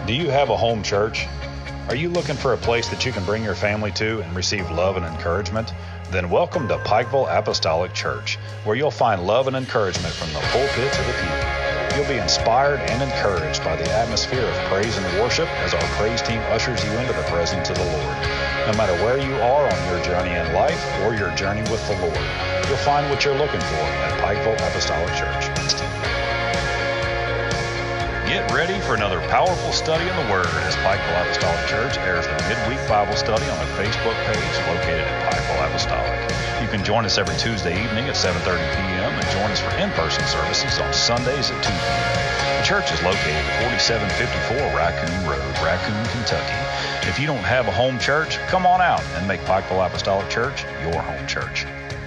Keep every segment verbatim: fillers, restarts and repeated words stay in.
Do you have a home church? Are you looking for a place that you can bring your family to and receive love and encouragement? Then welcome to Pikeville Apostolic Church, where you'll find love and encouragement from the pulpit to the pew. You'll be inspired and encouraged by the atmosphere of praise and worship as our praise team ushers you into the presence of the Lord. No matter where you are on your journey in life or your journey with the Lord, you'll find what you're looking for at Pikeville Apostolic Church. Get ready for another powerful study in the Word as Pikeville Apostolic Church airs the midweek Bible study on the Facebook page located at Pikeville Apostolic. You can join us every Tuesday evening at seven thirty p.m. and join us for in-person services on Sundays at two p.m. The church is located at forty-seven fifty-four Raccoon Road, Raccoon, Kentucky. If you don't have a home church, come on out and make Pikeville Apostolic Church your home church.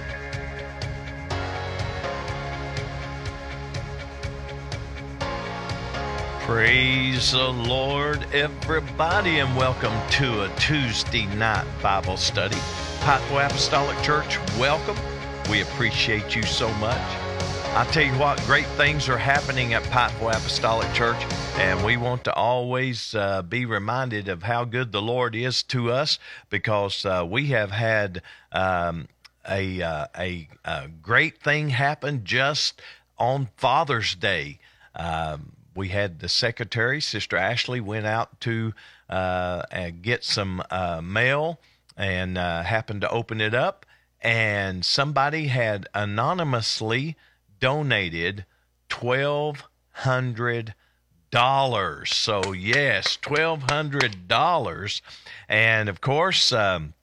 Praise the Lord, everybody, and welcome to a Tuesday night Bible study. Pikeville Apostolic Church, welcome. We appreciate you so much. I tell you what, great things are happening at Pikeville Apostolic Church, and we want to always uh, be reminded of how good the Lord is to us, because uh, we have had um, a, uh, a a great thing happen just on Father's Day. Um, We had the secretary, Sister Ashley, went out to uh, get some uh, mail and uh, happened to open it up, and somebody had anonymously donated twelve hundred dollars. So, yes, twelve hundred dollars. And, of course, um,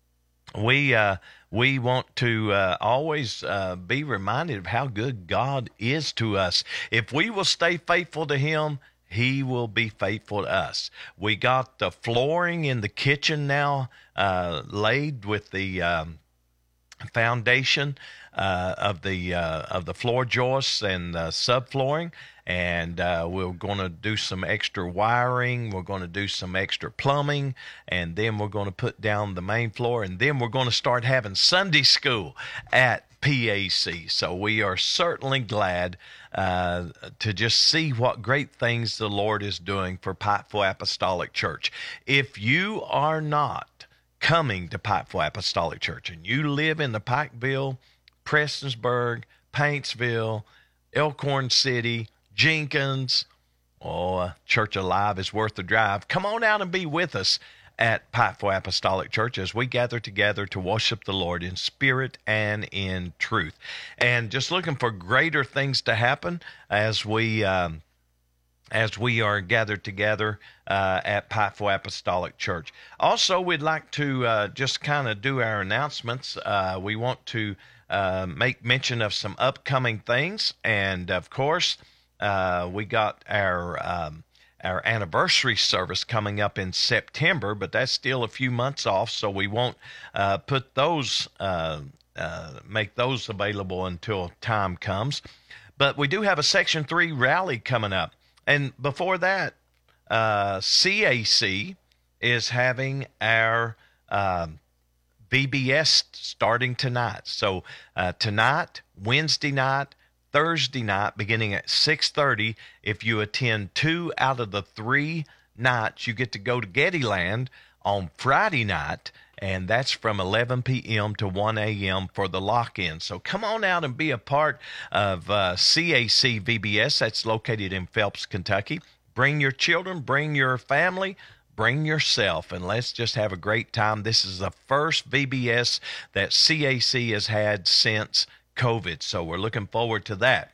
we... Uh, We want to uh, always uh, be reminded of how good God is to us. If we will stay faithful to Him, He will be faithful to us. We got the flooring in the kitchen now uh, laid with the um, foundation uh, of the uh, of the floor joists and the subflooring. And uh, we're going to do some extra wiring. We're going to do some extra plumbing. And then we're going to put down the main floor. And then we're going to start having Sunday school at P A C. So we are certainly glad uh, to just see what great things the Lord is doing for Pikeville Apostolic Church. If you are not coming to Pikeville Apostolic Church and you live in the Pikeville, Prestonsburg, Paintsville, Elkhorn City, Jenkins, oh, Church Alive is worth the drive. Come on out and be with us at Pikeville Apostolic Church as we gather together to worship the Lord in spirit and in truth. And just looking for greater things to happen as we um, as we are gathered together uh, at Pikeville Apostolic Church. Also, we'd like to uh, just kind of do our announcements. Uh, we want to uh, make mention of some upcoming things, and of course, Uh, we got our um, our anniversary service coming up in September, but that's still a few months off, so we won't uh, put those uh, uh, make those available until time comes. But we do have a Section three rally coming up, and before that, uh, C A C is having our um, V B S starting tonight. So uh, tonight, Wednesday night, Thursday night, beginning at six thirty. If you attend two out of the three nights, you get to go to Gettyland on Friday night, and that's from eleven p.m. to one a.m. for the lock-in. So come on out and be a part of uh, C A C V B S. That's located in Phelps, Kentucky. Bring your children, bring your family, bring yourself, and let's just have a great time. This is the first V B S that C A C has had since COVID, so we're looking forward to that.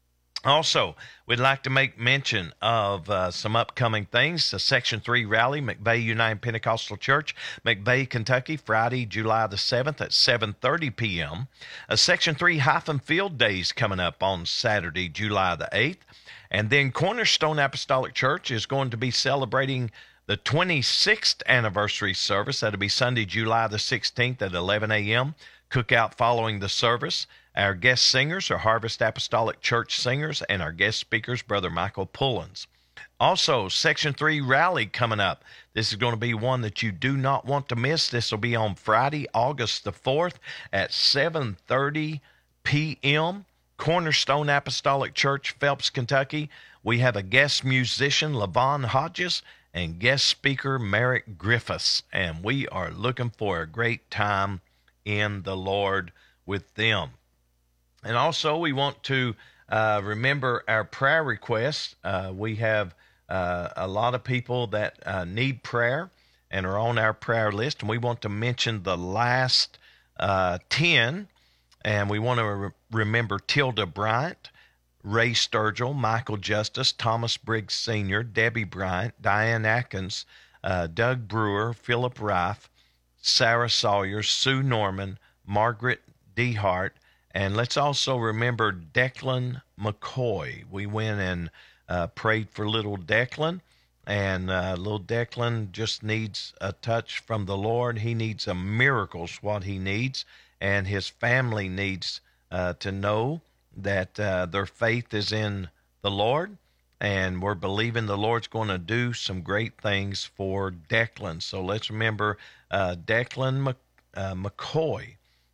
Also, we'd like to make mention of uh, some upcoming things. The Section three rally, McVeigh United Pentecostal Church, McVeigh, Kentucky, Friday, July the seventh at seven thirty p.m. A Section three Hyphen Field Days coming up on Saturday, July the eighth. And then Cornerstone Apostolic Church is going to be celebrating the twenty-sixth anniversary service. That'll be Sunday, July the sixteenth at eleven a.m. Cookout following the service. Our guest singers are Harvest Apostolic Church singers, and our guest speakers, Brother Michael Pullins. Also, Section three Rally coming up. This is going to be one that you do not want to miss. This will be on Friday, August the fourth at seven thirty p.m. Cornerstone Apostolic Church, Phelps, Kentucky, we have a guest musician, Levon Hodges, and guest speaker, Merrick Griffiths. And we are looking for a great time in the Lord with them. And also, we want to uh, remember our prayer requests. Uh, we have uh, a lot of people that uh, need prayer and are on our prayer list. And we want to mention the last uh, ten. And we want to re- remember Tilda Bryant, Ray Sturgill, Michael Justice, Thomas Briggs Senior, Debbie Bryant, Diane Atkins, uh, Doug Brewer, Philip Rife, Sarah Sawyer, Sue Norman, Margaret Dehart, and let's also remember Declan McCoy. We went and uh, prayed for little Declan, and uh, little Declan just needs a touch from the Lord. He needs a miracle is what he needs, and his family needs uh, to know that uh, their faith is in the Lord, and we're believing the Lord's going to do some great things for Declan. So let's remember uh, Declan Mc, uh, McCoy.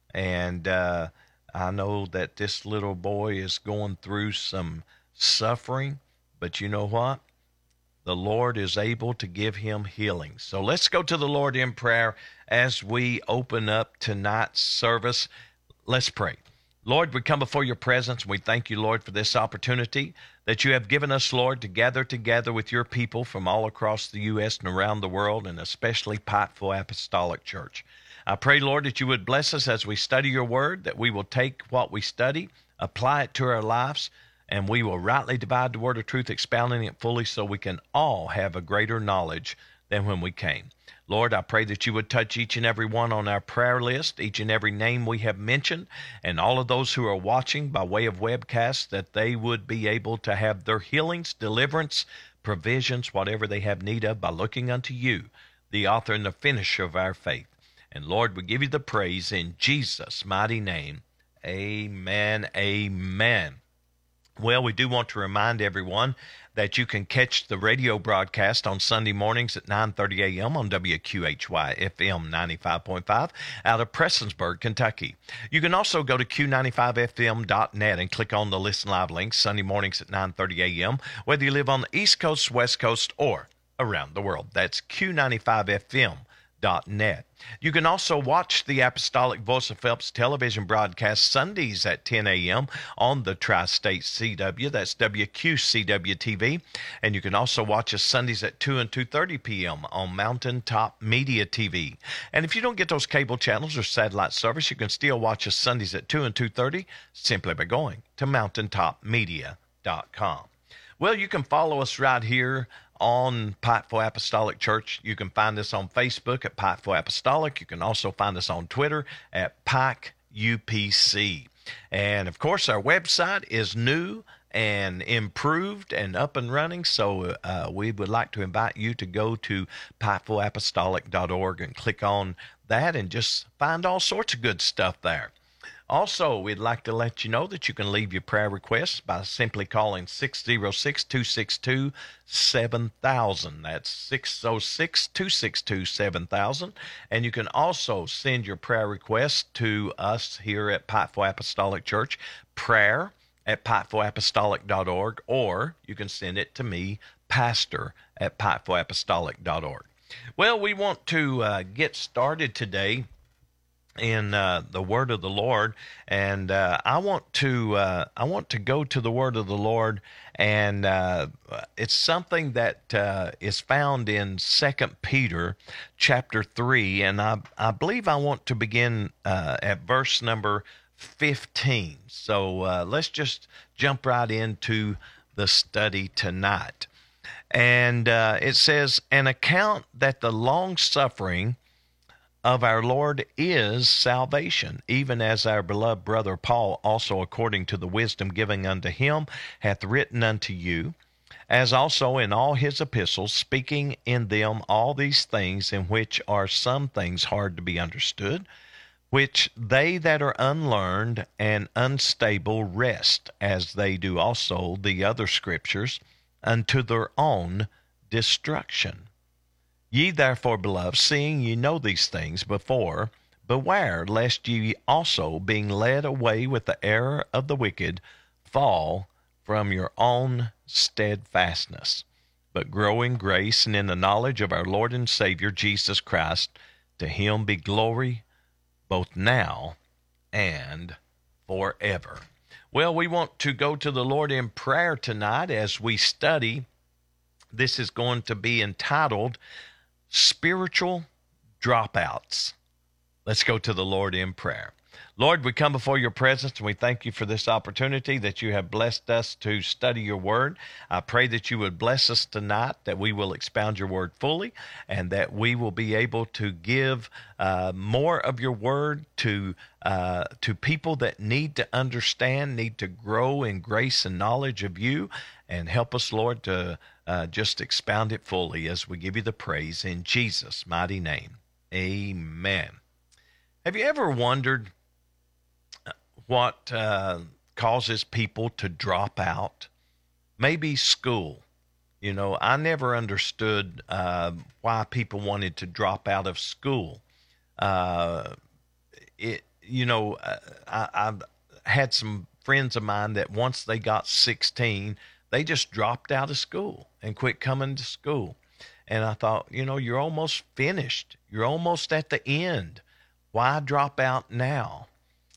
And uh, I know that this little boy is going through some suffering, but you know what? The Lord is able to give him healing. So let's go to the Lord in prayer as we open up tonight's service. Let's pray. Lord, we come before your presence. We thank you, Lord, for this opportunity that you have given us, Lord, to gather together with your people from all across the U S and around the world, and especially Pikeville Apostolic Church. I pray, Lord, that you would bless us as we study your word, that we will take what we study, apply it to our lives, and we will rightly divide the word of truth, expounding it fully so we can all have a greater knowledge than when we came. Lord, I pray that you would touch each and every one on our prayer list, each and every name we have mentioned, and all of those who are watching by way of webcast, that they would be able to have their healings, deliverance, provisions, whatever they have need of, by looking unto you, the author and the finisher of our faith. And Lord, we give you the praise in Jesus' mighty name. Amen, amen. Well, we do want to remind everyone that you can catch the radio broadcast on Sunday mornings at nine thirty a.m. on W Q H Y F M ninety-five point five out of Prestonsburg, Kentucky. You can also go to Q ninety-five F M dot net and click on the Listen Live link Sunday mornings at nine thirty a.m., whether you live on the East Coast, West Coast, or around the world. That's Q ninety-five F M dot net. You can also watch the Apostolic Voice of Phelps television broadcast Sundays at ten a.m. on the Tri-State C W. That's W Q C W T V. And you can also watch us Sundays at two and two thirty p.m. on Mountaintop Media T V. And if you don't get those cable channels or satellite service, you can still watch us Sundays at two and two thirty simply by going to mountaintop media dot com. Well, you can follow us right here on Pikeville Apostolic Church. You can find us on Facebook at Pikeville Apostolic. You can also find us on Twitter at Pike U P C. And, of course, our website is new and improved and up and running, so uh, we would like to invite you to go to pikeville apostolic dot org and click on that and just find all sorts of good stuff there. Also, we'd like to let you know that you can leave your prayer requests by simply calling six oh six, two six two, seven thousand. That's six oh six, two six two, seven thousand. And you can also send your prayer requests to us here at Pikeville Apostolic Church, prayer at pikeville apostolic dot org, or you can send it to me, pastor at pikeville apostolic dot org. Well, we want to uh, get started today in uh, the Word of the Lord, and uh, I want to uh, I want to go to the Word of the Lord, and uh, it's something that uh, is found in Second Peter chapter three, and I I believe I want to begin uh, at verse number fifteen. So uh, let's just jump right into the study tonight, and uh, it says, "An account that the long suffering of our Lord is salvation, even as our beloved brother Paul also, according to the wisdom given unto him, hath written unto you, as also in all his epistles, speaking in them all these things, in which are some things hard to be understood, which they that are unlearned and unstable wrest, as they do also the other scriptures, unto their own destruction. Ye therefore, beloved, seeing ye know these things before, Beware lest ye also, being led away with the error of the wicked, fall from your own steadfastness, but grow in grace and in the knowledge of our Lord and Savior Jesus Christ. To him be glory both now and forever. Well, we want to go to the Lord in prayer tonight as we study. This is going to be entitled Spiritual Dropouts. Let's go to the Lord in prayer. Lord, we come before your presence, and we thank you for this opportunity that you have blessed us to study your word. I pray that you would bless us tonight, that we will expound your word fully, and that we will be able to give uh, more of your word to uh, to people that need to understand, need to grow in grace and knowledge of you, and help us, Lord, to uh, just expound it fully as we give you the praise in Jesus' mighty name. Amen. Have you ever wondered what uh, causes people to drop out? Maybe school. You know, I never understood uh, why people wanted to drop out of school. Uh, it, you know, uh, I, I've had some friends of mine that once they got sixteen, they just dropped out of school and quit coming to school. And I thought, you know, you're almost finished. You're almost at the end. Why drop out now?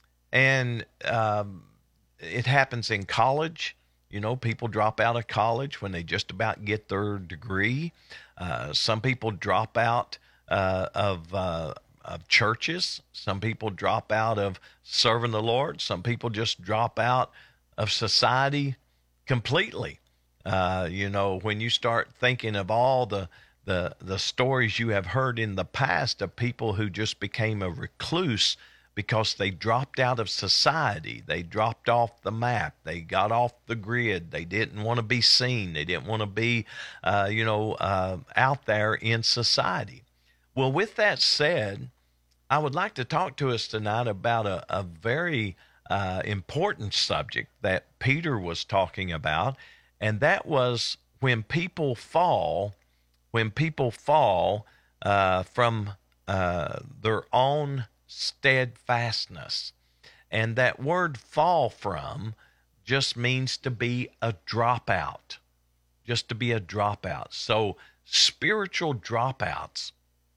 And um, it happens in college. You know, people drop out of college when they just about get their degree. Uh, some people drop out uh, of uh, of churches. Some people drop out of serving the Lord. Some people just drop out of society completely. Uh, you know, when you start thinking of all the the the stories you have heard in the past of people who just became a recluse because they dropped out of society. They dropped off the map. They got off the grid. They didn't want to be seen. They didn't want to be, uh, you know, uh, out there in society. Well, with that said, I would like to talk to us tonight about a, a very uh, important subject that Peter was talking about, and that was when people fall, when people fall uh, from uh, their own steadfastness. And that word fall from just means to be a dropout, just to be a dropout. So spiritual dropouts,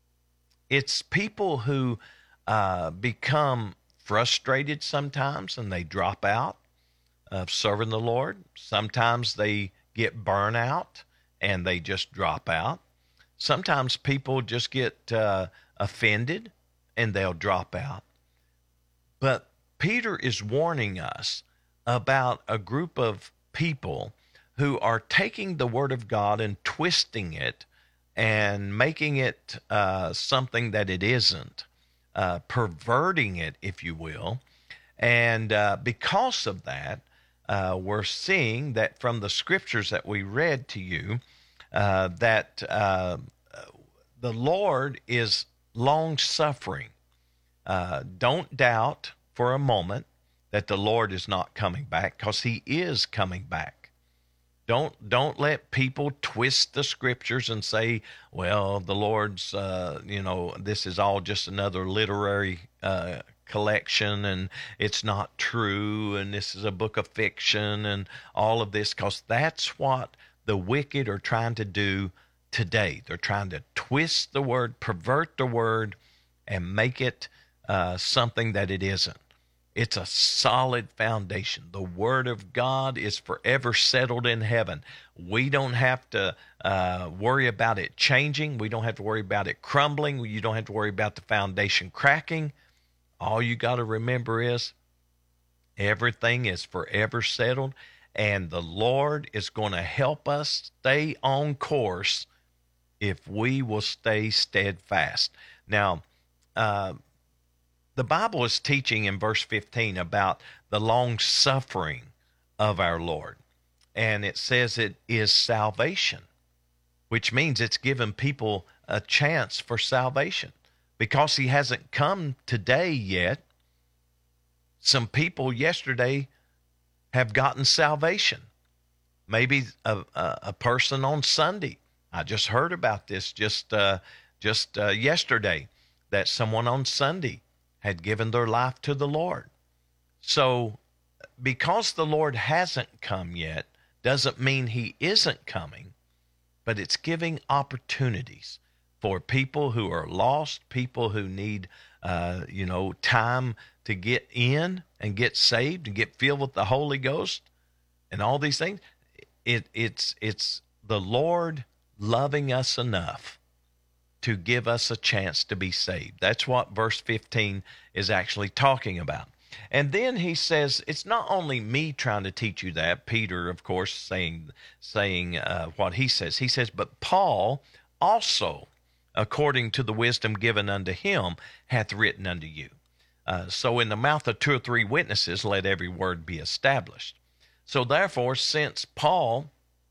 it's people who uh, become frustrated sometimes and they drop out of serving the Lord. Sometimes they get burnout and they just drop out. Sometimes people just get uh, offended and they'll drop out. But Peter is warning us about a group of people who are taking the Word of God and twisting it and making it uh, something that it isn't, uh, perverting it, if you will. And uh, because of that, uh, we're seeing that from the scriptures that we read to you, uh, that uh, the Lord is long-suffering. Uh, don't doubt for a moment that the Lord is not coming back, because he is coming back. Don't don't let people twist the scriptures and say, well, the Lord's, uh, you know, this is all just another literary uh, collection and it's not true and this is a book of fiction and all of this, because that's what the wicked are trying to do today. They're trying to twist the word, pervert the word, and make it uh, something that it isn't. It's a solid foundation. The Word of God is forever settled in heaven. We don't have to uh, worry about it changing. We don't have to worry about it crumbling. You don't have to worry about the foundation cracking. All you got to remember is everything is forever settled, and the Lord is going to help us stay on course if we will stay steadfast. Now, uh, the Bible is teaching in verse fifteen about the long suffering of our Lord. And it says it is salvation, which means it's given people a chance for salvation. Because he hasn't come today yet, some people yesterday have gotten salvation. Maybe a, a, a person on Sunday. I just heard about this just, uh, just uh, yesterday, that someone on Sunday had given their life to the Lord. So because the Lord hasn't come yet doesn't mean he isn't coming, but it's giving opportunities for people who are lost, people who need, uh, you know, time to get in and get saved and get filled with the Holy Ghost and all these things. It, it's, it's the Lord loving us enough to give us a chance to be saved. That's what verse fifteen is actually talking about. And then he says, it's not only me trying to teach you that, Peter, of course, saying, saying uh, what he says. He says, but Paul also, according to the wisdom given unto him, hath written unto you. Uh, so in the mouth of two or three witnesses, let every word be established. So therefore, since Paul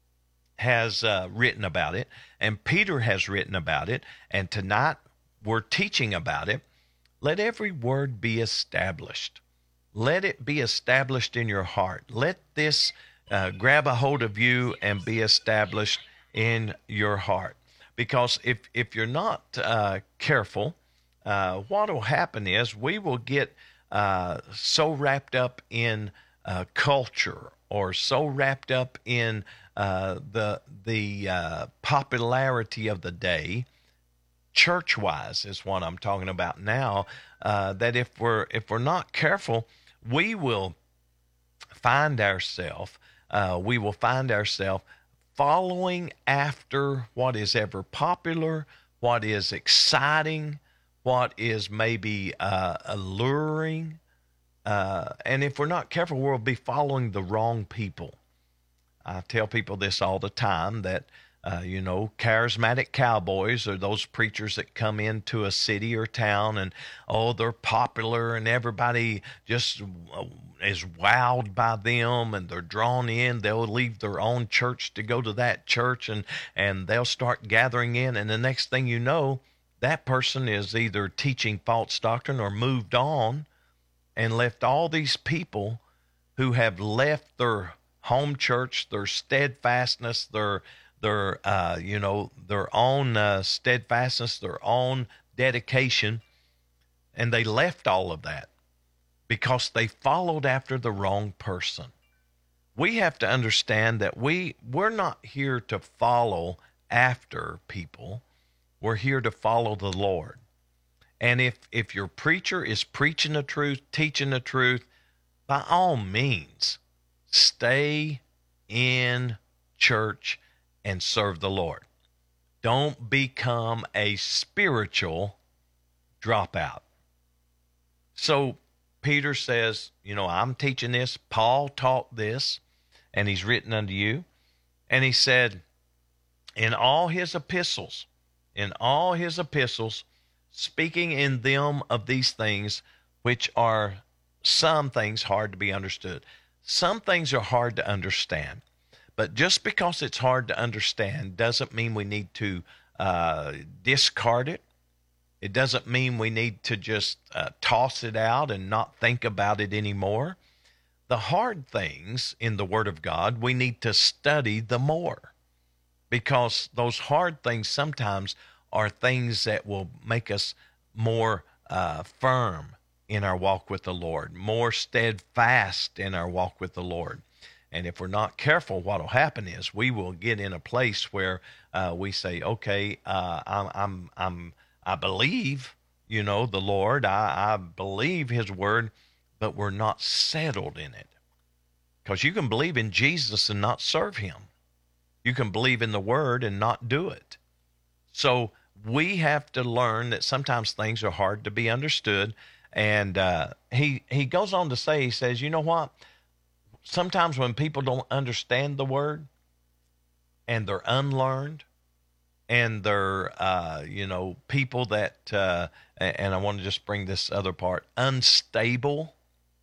has uh, written about it, and Peter has written about it, and tonight we're teaching about it, let every word be established. Let it be established in your heart. Let this uh, grab a hold of you and be established in your heart. Because if, if you're not uh, careful, uh, what will happen is we will get uh, so wrapped up in uh, culture, or so wrapped up in uh, the the uh, popularity of the day, church-wise is what I'm talking about now, uh, that if we're if we're not careful, we will find ourselves uh, we will find ourselves following after what is ever popular, what is exciting, what is maybe uh, alluring. Uh, and if we're not careful, we'll be following the wrong people. I tell people this all the time, that, uh, you know, charismatic cowboys are those preachers that come into a city or town and, oh, they're popular and everybody just is wowed by them and they're drawn in. They'll leave their own church to go to that church, and, and they'll start gathering in. And the next thing you know, that person is either teaching false doctrine or moved on and left all these people who have left their home church, their steadfastness, their their uh, you know their own uh, steadfastness, their own dedication, and they left all of that because they followed after the wrong person. We have to understand that we we're not here to follow after people. We're here to follow the Lord. And if, if your preacher is preaching the truth, teaching the truth, by all means, stay in church and serve the Lord. Don't become a spiritual dropout. So Peter says, you know, I'm teaching this. Paul taught this, and he's written unto you. And he said, in all his epistles, in all his epistles, speaking in them of these things, which are some things hard to be understood. Some things are hard to understand, but just because it's hard to understand doesn't mean we need to uh, discard it. It doesn't mean we need to just uh, toss it out and not think about it anymore. The hard things in the Word of God, we need to study the more, because those hard things sometimes are things that will make us more uh, firm in our walk with the Lord, more steadfast in our walk with the Lord. And if we're not careful, what will happen is we will get in a place where uh, we say, okay, uh, I'm, I'm, I'm, I believe, you know, the Lord, I, I believe his word, but we're not settled in it. Because you can believe in Jesus and not serve him. You can believe in the word and not do it. So we have to learn that sometimes things are hard to be understood. And uh, he he goes on to say, he says, you know what? Sometimes when people don't understand the word and they're unlearned and they're, uh, you know, people that, uh, and I want to just bring this other part, unstable,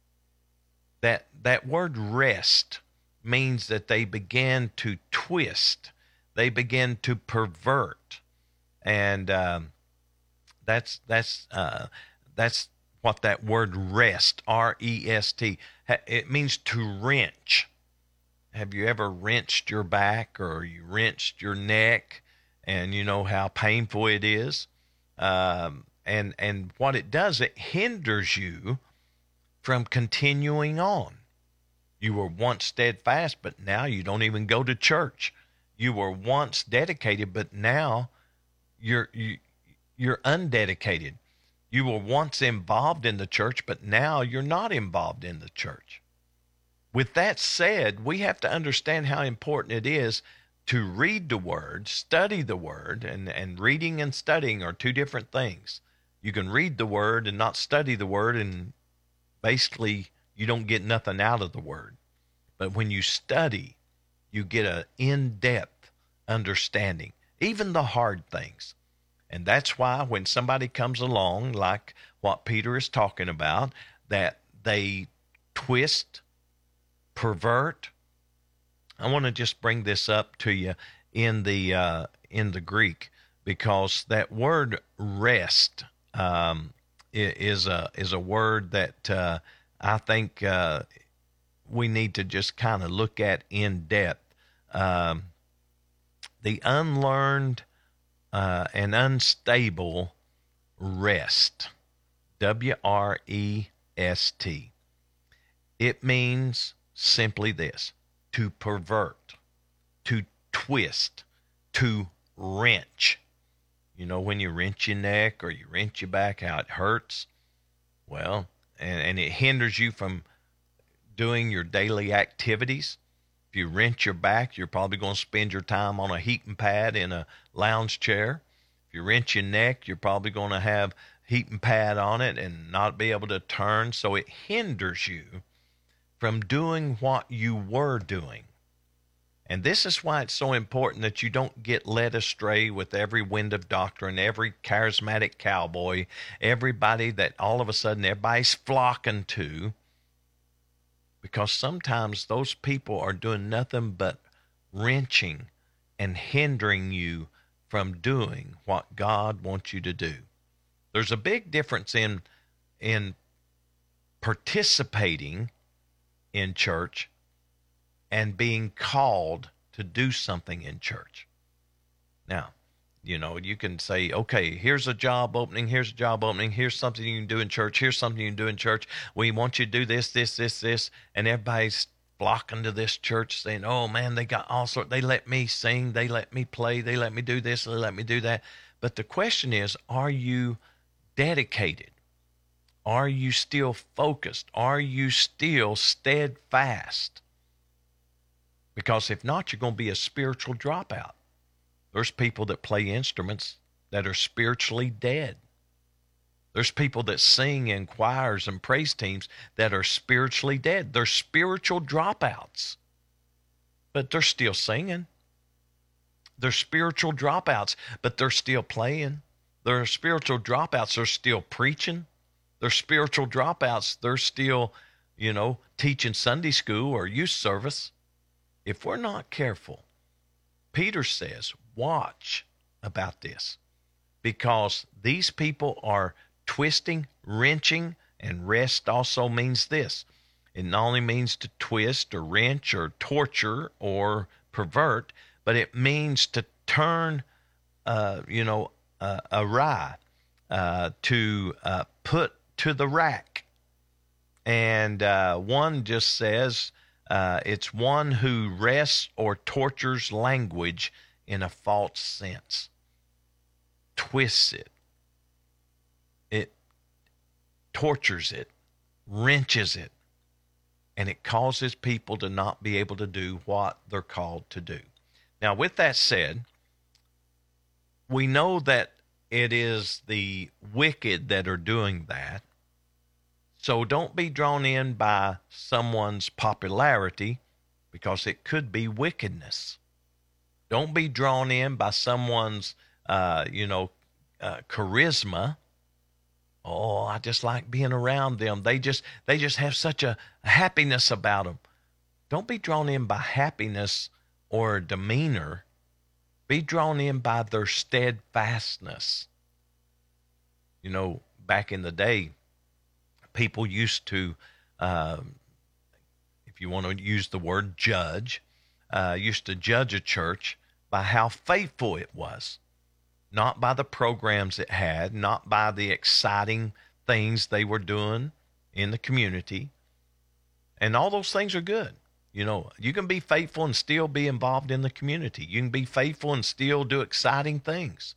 that, that word rest means that they begin to twist. They begin to pervert. And um, that's that's uh, that's what that word rest, R E S T, it means to wrench. Have you ever wrenched your back or you wrenched your neck, and you know how painful it is? Um, and and what it does, it hinders you from continuing on. You were once steadfast, but now you don't even go to church. You were once dedicated, but now you're you, you're undedicated. You were once involved in the church, but now you're not involved in the church. With that said, we have to understand how important it is to read the Word, study the Word, and, and reading and studying are two different things. You can read the Word and not study the Word, and basically you don't get nothing out of the Word. But when you study, you get an in-depth understanding, even the hard things. And that's why when somebody comes along, like what Peter is talking about, that they twist, pervert. I want to just bring this up to you in the uh, in the Greek, because that word rest um, is a is a word that uh, I think uh, we need to just kind of look at in depth. Um, the unlearned uh, and unstable rest, W R E S T. It means simply this: to pervert, to twist, to wrench. You know, when you wrench your neck or you wrench your back, how it hurts? Well, and, and it hinders you from doing your daily activities. If you wrench your back, you're probably going to spend your time on a heating pad in a lounge chair. If you wrench your neck, you're probably going to have heating pad on it and not be able to turn. So it hinders you from doing what you were doing. And this is why it's so important that you don't get led astray with every wind of doctrine, every charismatic cowboy, everybody that all of a sudden everybody's flocking to, because sometimes those people are doing nothing but wrenching and hindering you from doing what God wants you to do. There's a big difference in in participating in church and being called to do something in church. Now, you know, you can say, okay, here's a job opening, here's a job opening, here's something you can do in church, here's something you can do in church. We want you to do this, this, this, this, and everybody's flocking to this church saying, oh man, they got all sorts, they let me sing, they let me play, they let me do this, they let me do that. But the question is, are you dedicated? Are you still focused? Are you still steadfast? Because if not, you're going to be a spiritual dropout. There's people that play instruments that are spiritually dead. There's people that sing in choirs and praise teams that are spiritually dead. They're spiritual dropouts, but they're still singing. They're spiritual dropouts, but they're still playing. They're spiritual dropouts. They're still preaching. They're spiritual dropouts. They're still, you know, teaching Sunday school or youth service. If we're not careful, Peter says, watch about this, because these people are twisting, wrenching, and rest also means this. It not only means to twist or wrench or torture or pervert, but it means to turn, uh, you know, uh, awry, uh, to uh, put to the rack. And uh, one just says, Uh, it's one who wrests or tortures language in a false sense, twists it, it tortures it, wrenches it, and it causes people to not be able to do what they're called to do. Now, with that said, we know that it is the wicked that are doing that. So don't be drawn in by someone's popularity, because it could be wickedness. Don't be drawn in by someone's, uh, you know, uh, charisma. Oh, I just like being around them. They just, they just have such a happiness about them. Don't be drawn in by happiness or demeanor. Be drawn in by their steadfastness. You know, back in the day, people used to, uh, if you want to use the word judge, uh, used to judge a church by how faithful it was. not by the programs it had, not by the exciting things they were doing in the community. And all those things are good. You know, you can be faithful and still be involved in the community. You can be faithful and still do exciting things.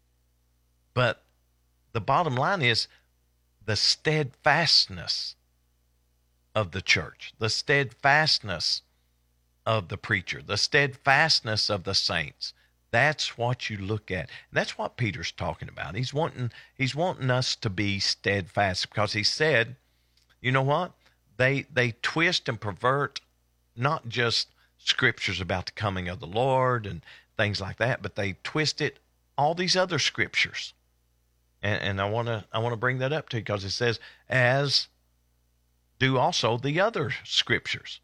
But the bottom line is the steadfastness of the church, the steadfastness of the preacher, the steadfastness of the saints. That's what you look at. And that's what Peter's talking about. He's wanting, he's wanting us to be steadfast, because he said, you know what? They, they twist and pervert not just scriptures about the coming of the Lord and things like that, but they twist it, all these other scriptures. And, and I want to I want to bring that up to you, because it says, as do also the other scriptures.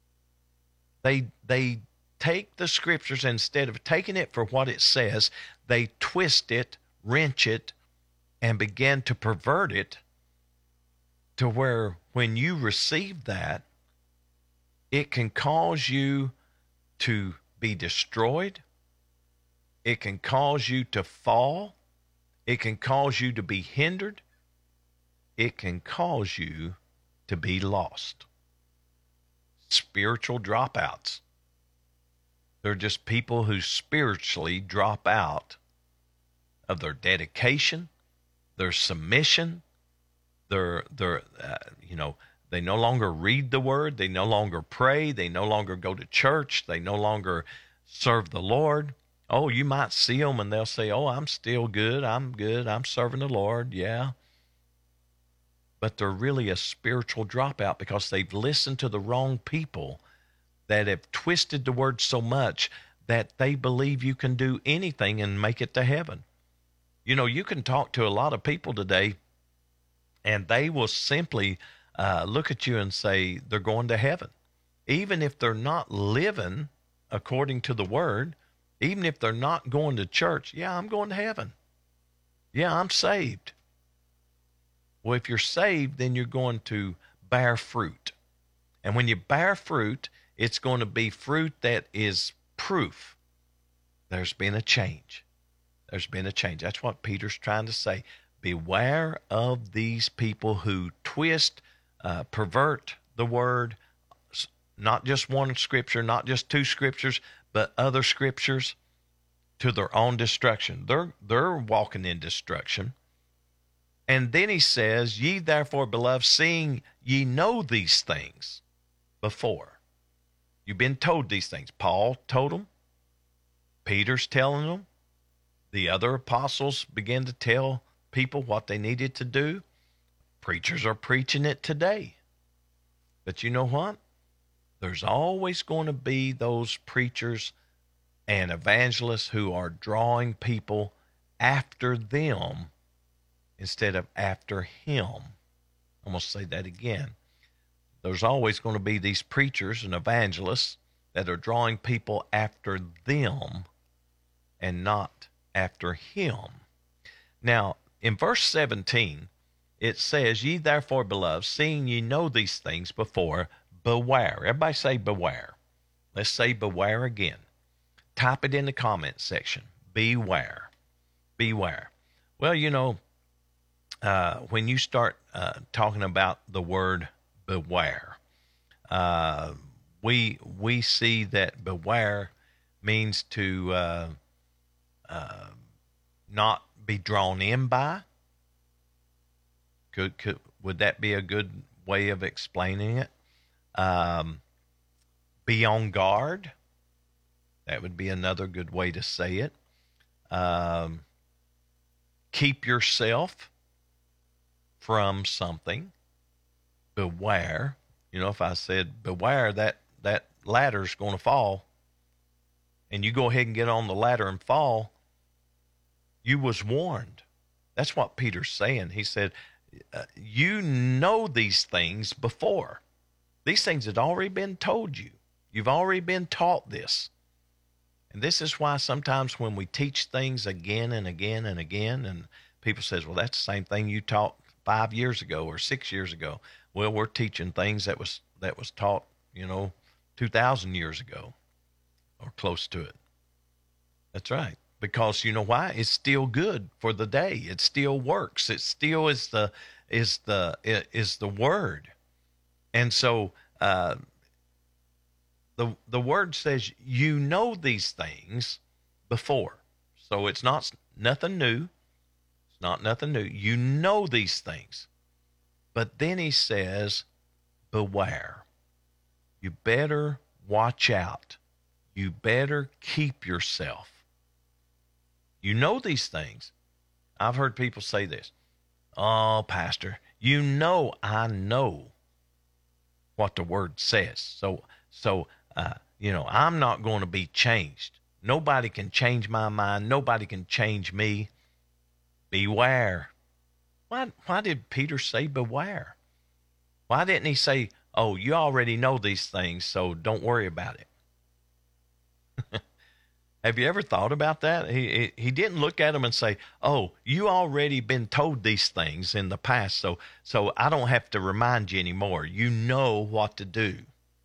They they take the scriptures, instead of taking it for what it says, they twist it, wrench it, and begin to pervert it to where when you receive that, it can cause you to be destroyed. It can cause you to fall. It can cause you to be hindered. It can cause you to be lost. Spiritual dropouts. They're just people who spiritually drop out of their dedication, their submission, their, their uh, you know, they no longer read the word. They no longer pray. They no longer go to church. They no longer serve the Lord. Oh, you might see them and they'll say, oh, I'm still good. I'm good. I'm serving the Lord. Yeah. But they're really a spiritual dropout, because they've listened to the wrong people that have twisted the word so much that they believe you can do anything and make it to heaven. You know, you can talk to a lot of people today and they will simply uh, look at you and say they're going to heaven. Even if they're not living according to the word, even if they're not going to church, yeah, I'm going to heaven. Yeah, I'm saved. Well, if you're saved, then you're going to bear fruit. And when you bear fruit, it's going to be fruit that is proof there's been a change. There's been a change. That's what Peter's trying to say. Beware of these people who twist, uh, pervert the word, not just one scripture, not just two scriptures, but other scriptures, to their own destruction. They're, they're walking in destruction. And then he says, ye therefore, beloved, seeing ye know these things before. You've been told these things. Paul told them. Peter's telling them. The other apostles began to tell people what they needed to do. Preachers are preaching it today. But you know what? There's always going to be those preachers and evangelists who are drawing people after them instead of after him. I'm going to say that again. There's always going to be these preachers and evangelists that are drawing people after them and not after him. Now, in verse seventeen, it says, ye therefore, beloved, seeing ye know these things before, beware. Everybody say beware. Let's say beware again. Type it in the comment section. Beware. Beware. Well, you know, uh, when you start uh, talking about the word beware, uh, we we see that beware means to uh, uh, not be drawn in by. Could, could would that be a good way of explaining it? Um, be on guard. That would be another good way to say it. Um, keep yourself from something. Beware. You know, if I said beware, that, that ladder's going to fall, and you go ahead and get on the ladder and fall, you was warned. That's what Peter's saying. He said, uh, you know these things before. These things had already been told you. You've already been taught this. And this is why sometimes when we teach things again and again and again, and people says, well, that's the same thing you taught five years ago or six years ago. Well, we're teaching things that was that was taught, you know, two thousand years ago or close to it. That's right. because you know why? It's still good for the day. It still works. It still is the is the is the word. And so uh, the the word says you know these things before. So it's not nothing new. It's not nothing new. You know these things. But then he says, beware. You better watch out. You better keep yourself. You know these things. I've heard people say this. Oh, Pastor, you know I know what the word says. So, so uh, you know, I'm not going to be changed. Nobody can change my mind. Nobody can change me. Beware. Why, why did Peter say beware? Why didn't he say, oh, you already know these things, so don't worry about it? Have you ever thought about that? He, he he didn't look at them and say, oh, you already been told these things in the past, so so I don't have to remind you anymore. You know what to do.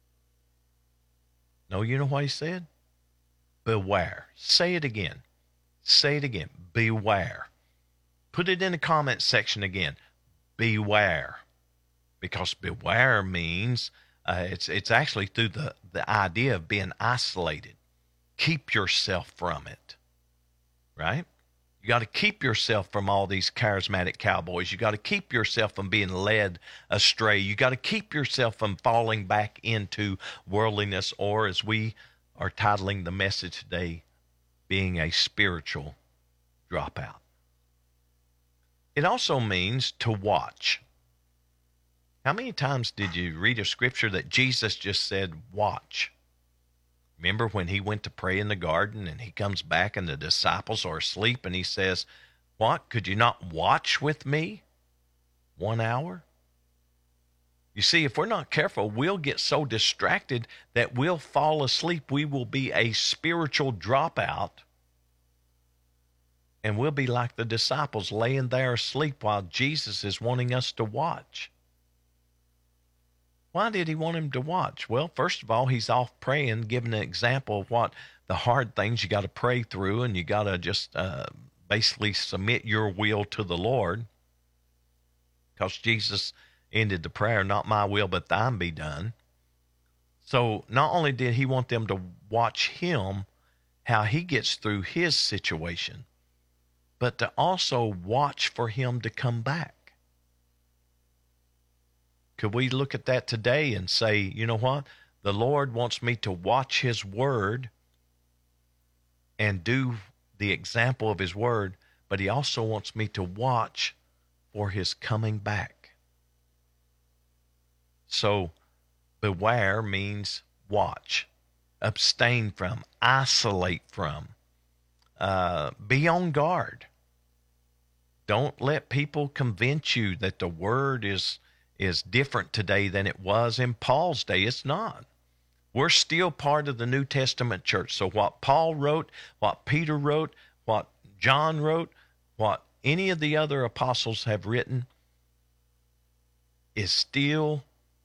No, you know what he said? Beware. Say it again. Say it again. Beware. Put it in the comment section again. Beware. Because beware means uh, it's it's actually through the, the idea of being isolated. Keep yourself from it, right? You got to keep yourself from all these charismatic cowboys. You got to keep yourself from being led astray. You got to keep yourself from falling back into worldliness, or as we are titling the message today, being a spiritual dropout. It also means to watch. How many times did you read a scripture that Jesus just said, watch? Remember when he went to pray in the garden and he comes back and the disciples are asleep and he says, what, could you not watch with me one hour? You see, if we're not careful, we'll get so distracted that we'll fall asleep. We will be a spiritual dropout, and we'll be like the disciples laying there asleep while Jesus is wanting us to watch. Why did he want him to watch? Well, first of all, he's off praying, giving an example of what the hard things you got to pray through, and you got to just uh, basically submit your will to the Lord, because Jesus ended the prayer, not my will, but thine be done. So not only did he want them to watch him, how he gets through his situation, but to also watch for him to come back. Could we look at that today and say, you know what? The Lord wants me to watch his word and do the example of his word, but he also wants me to watch for his coming back. So beware means watch, abstain from, isolate from, uh, be on guard. Don't let people convince you that the word is is different today than it was in Paul's day. It's not. We're still part of the New Testament church. So what Paul wrote, what Peter wrote, what John wrote, what any of the other apostles have written is still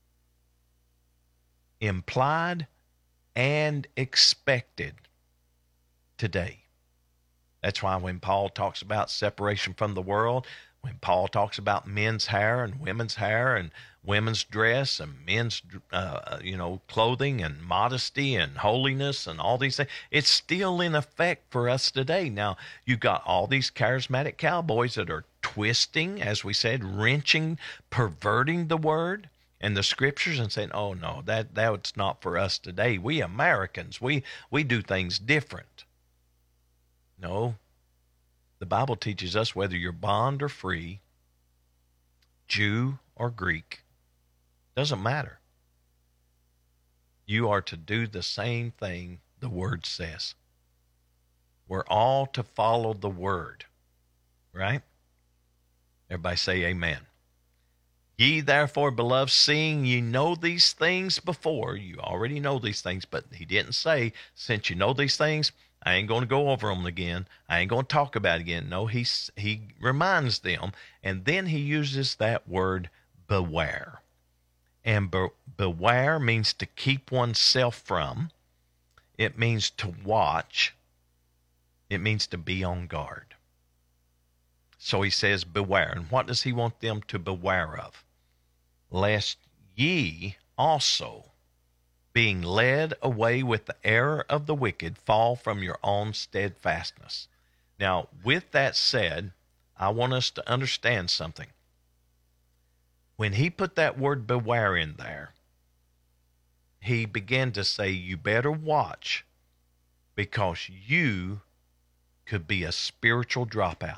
implied and expected today. That's why when Paul talks about separation from the world, when Paul talks about men's hair and women's hair and women's dress and men's, uh, you know, clothing and modesty and holiness and all these things, it's still in effect for us today. Now, you've got all these charismatic cowboys that are twisting, as we said, wrenching, perverting the word and the scriptures and saying, oh, no, that that's not for us today. We Americans, we, we do things different. No. The Bible teaches us whether you're bond or free, Jew or Greek, doesn't matter. You are to do the same thing the word says. We're all to follow the word, right? Everybody say amen. Ye therefore, beloved, seeing ye know these things before, you already know these things, but he didn't say, since you know these things, I ain't going to go over them again. I ain't going to talk about it again. No, he, he reminds them, and then he uses that word beware. And be, beware means to keep oneself from. It means to watch. It means to be on guard. So he says, beware. And what does he want them to beware of? Lest ye also, being led away with the error of the wicked, fall from your own steadfastness. Now, with that said, I want us to understand something. When he put that word beware in there, he began to say, you better watch, because you could be a spiritual dropout.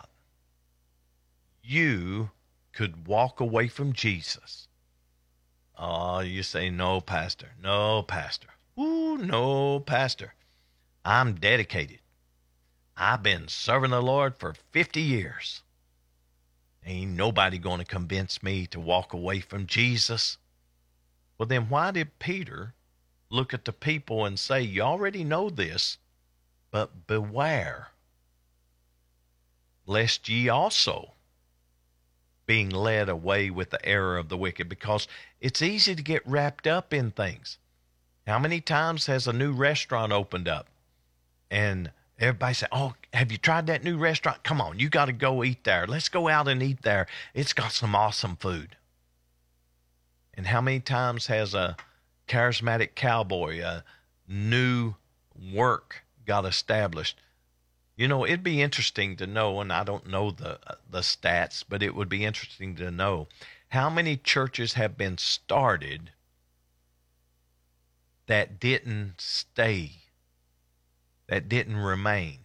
You could walk away from Jesus. Oh, you say, no, Pastor, no, Pastor. Ooh, no, Pastor. I'm dedicated. I've been serving the Lord for fifty years. Ain't nobody going to convince me to walk away from Jesus. Well, then why did Peter look at the people and say, you already know this, but beware, lest ye also, being led away with the error of the wicked? Because it's easy to get wrapped up in things. How many times has a new restaurant opened up and everybody say, oh, have you tried that new restaurant? Come on, you got to go eat there. Let's go out and eat there. It's got some awesome food. And how many times has a charismatic cowboy, a new work got established? You know, it'd be interesting to know, and I don't know the the stats, but it would be interesting to know how many churches have been started that didn't stay, that didn't remain.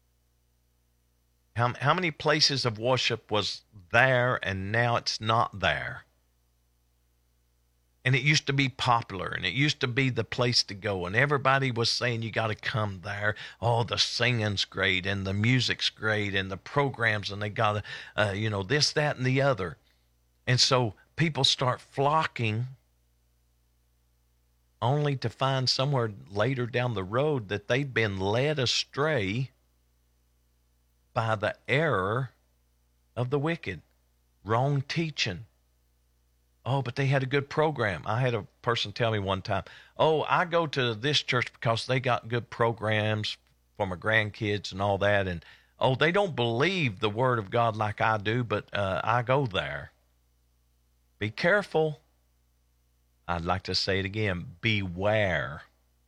How, how many places of worship was there and now it's not there? And it used to be popular, and it used to be the place to go, and everybody was saying you got to come there. Oh, the singing's great, and the music's great, and the programs, and they got to, uh, you know, this, that, and the other. And so people start flocking, only to find somewhere later down the road that they've been led astray by the error of the wicked, wrong teaching. Oh, but they had a good program. I had a person tell me one time, oh, I go to this church because they got good programs for my grandkids and all that. And, oh, they don't believe the word of God like I do, but uh, I go there. Be careful. I'd like to say it again. Beware.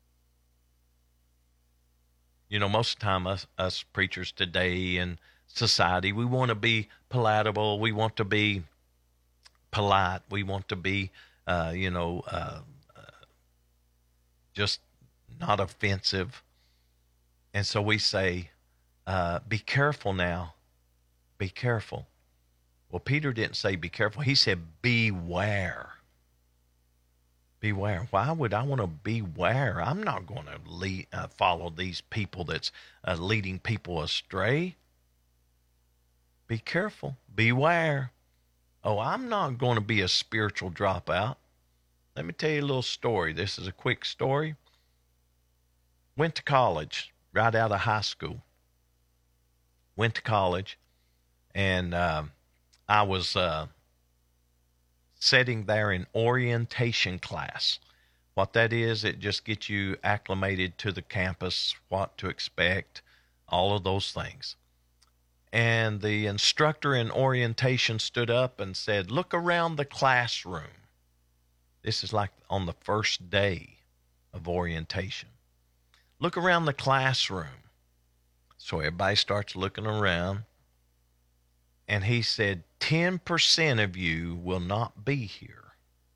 You know, most of the time us, us preachers today in society, we want to be palatable. We want to be polite. We want to be, uh, you know, uh, uh, just not offensive. And so we say, uh, be careful now. Be careful. Well, Peter didn't say be careful. He said beware. Beware. Why would I want to beware? I'm not going to lead, uh, follow these people that's uh, leading people astray. Be careful. Beware. Oh, I'm not going to be a spiritual dropout. Let me tell you a little story. This is a quick story. Went to college right out of high school. Went to college, and uh, I was uh, sitting there in orientation class. What that is, it just gets you acclimated to the campus, what to expect, all of those things. And the instructor in orientation stood up and said, look around the classroom. This is like on the first day of orientation. Look around the classroom. So everybody starts looking around. And he said, ten percent of you will not be here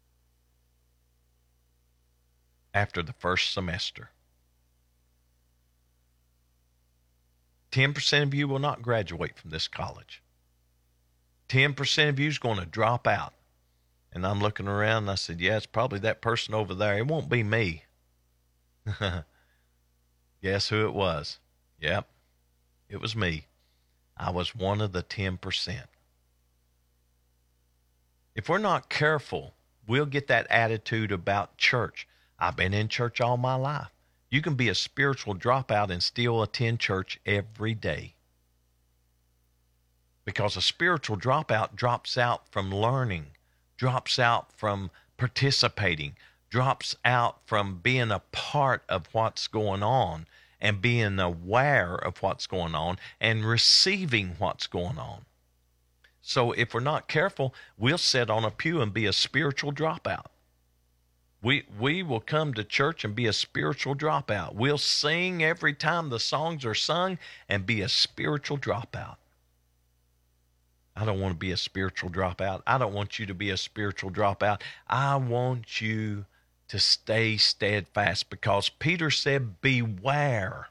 after the first semester. ten percent of you will not graduate from this college. ten percent of you is going to drop out. And I'm looking around and I said, yeah, it's probably that person over there. It won't be me. Guess who it was? Yep, it was me. I was one of the ten percent. If we're not careful, we'll get that attitude about church. I've been in church all my life. You can be a spiritual dropout and still attend church every day. Because a spiritual dropout drops out from learning, drops out from participating, drops out from being a part of what's going on, and being aware of what's going on and receiving what's going on. So if we're not careful, we'll sit on a pew and be a spiritual dropout. We we will come to church and be a spiritual dropout. We'll sing every time the songs are sung and be a spiritual dropout. I don't want to be a spiritual dropout. I don't want you to be a spiritual dropout. I want you to stay steadfast, because Peter said, beware.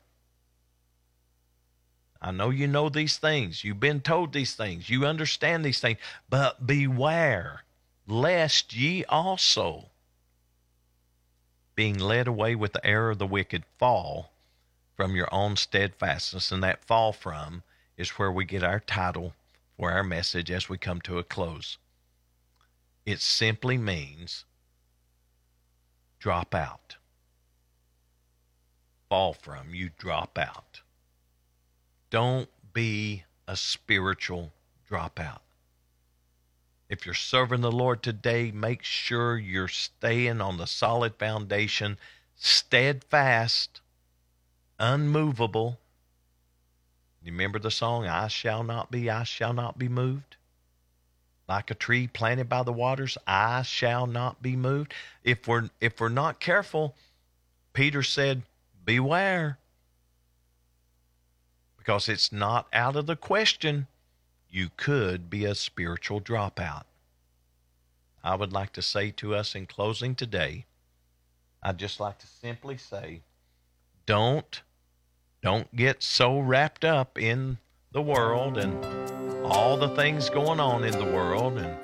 I know you know these things. You've been told these things. You understand these things. But beware, lest ye also, being led away with the error of the wicked, fall from your own steadfastness. And that fall from is where we get our title for our message as we come to a close. It simply means drop out. Fall from, you drop out. Don't be a spiritual dropout. If you're serving the Lord today, make sure you're staying on the solid foundation, steadfast, unmovable. You remember the song, I shall not be, I shall not be moved? Like a tree planted by the waters, I shall not be moved. If we're, if we're not careful, Peter said, beware. Because it's not out of the question. You could be a spiritual dropout. I would like to say to us in closing today, I'd just like to simply say, don't, don't get so wrapped up in the world and all the things going on in the world. And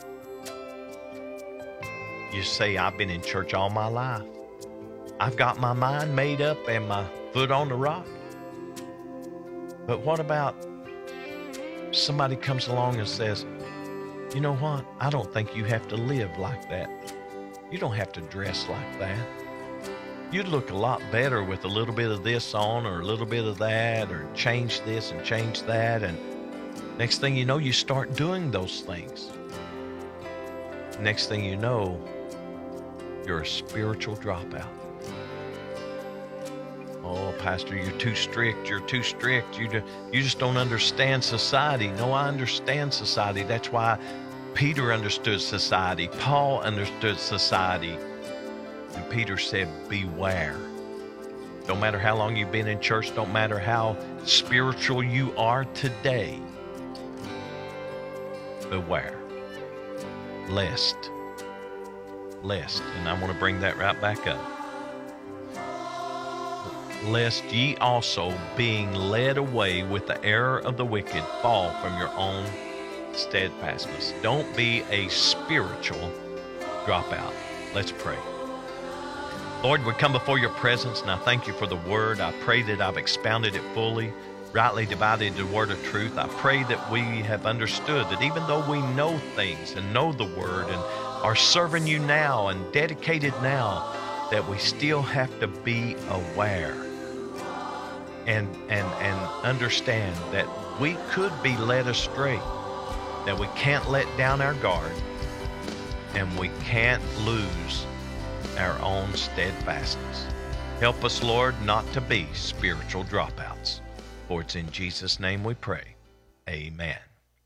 you say, I've been in church all my life. I've got my mind made up and my foot on the rock. But what about somebody comes along and says, you know what? I don't think you have to live like that. You don't have to dress like that. You'd look a lot better with a little bit of this on or a little bit of that, or change this and change that. And next thing you know, you start doing those things. Next thing you know, you're a spiritual dropout. Oh, Pastor, you're too strict. You're too strict. You, do, you just don't understand society. No, I understand society. That's why Peter understood society. Paul understood society. And Peter said, beware. Don't matter how long you've been in church. Don't matter how spiritual you are today. Beware. Lest. Lest. And I want to bring that right back up. Lest ye also, being led away with the error of the wicked, fall from your own steadfastness. Don't be a spiritual dropout. Let's pray. Lord, we come before your presence, and I thank you for the word. I pray that I've expounded it fully, rightly divided the word of truth. I pray that we have understood that even though we know things and know the word and are serving you now and dedicated now, that we still have to be aware and and and understand that we could be led astray, that we can't let down our guard, and we can't lose our own steadfastness. Help us, Lord, not to be spiritual dropouts. For it's in Jesus' name we pray. Amen.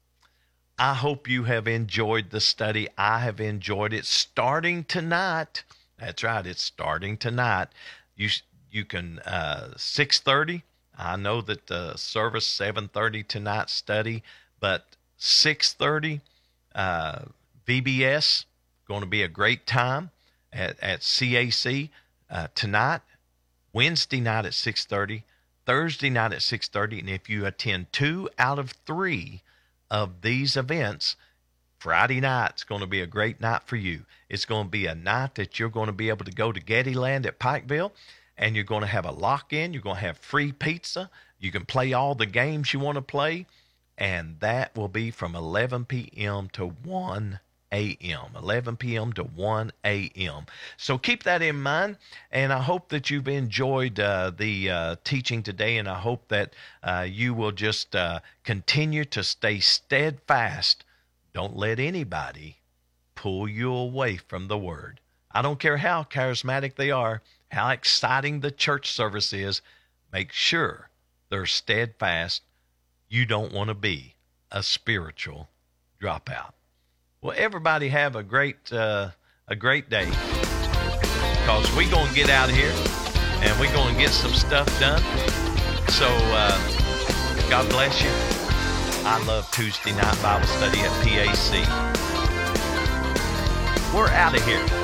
I hope you have enjoyed the study. I have enjoyed it. Starting tonight. That's right, it's starting tonight. You you can, uh, six thirty. I know that the service, seven thirty tonight study, but six thirty, uh, V B S, going to be a great time at, at C A C uh, tonight. Wednesday night at six thirty, Thursday night at six thirty, and if you attend two out of three of these events, Friday night's going to be a great night for you. It's going to be a night that you're going to be able to go to Gettyland at Pikeville, and you're going to have a lock-in. You're going to have free pizza. You can play all the games you want to play, and that will be from eleven p.m. to one a.m. eleven p.m. to one a.m. So keep that in mind, and I hope that you've enjoyed uh, the uh, teaching today, and I hope that uh, you will just uh, continue to stay steadfast. Don't let anybody pull you away from the word. I don't care how charismatic they are, how exciting the church service is. make sure they're steadfast. You don't want to be a spiritual dropout. Well, everybody have a great uh, a great day, because we're going to get out of here and we're going to get some stuff done. So uh, God bless you. I love Tuesday night Bible study at P A C. We're out of here.